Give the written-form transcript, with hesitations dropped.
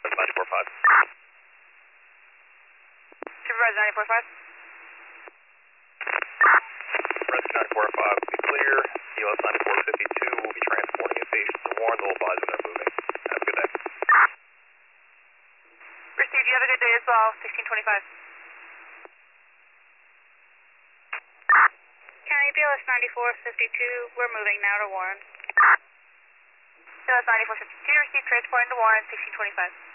That's 94.5. Supervisor 94.5. Rescue 94.5 will be clear. ELS 9452 will be transporting a patient to Warren. They'll advise when they're moving. Have a good day. Received. You have a good day as well. 1625. County BLS 9452. We're moving now to Warren. BLS 9452. Received. Transporting to Warren. 1625.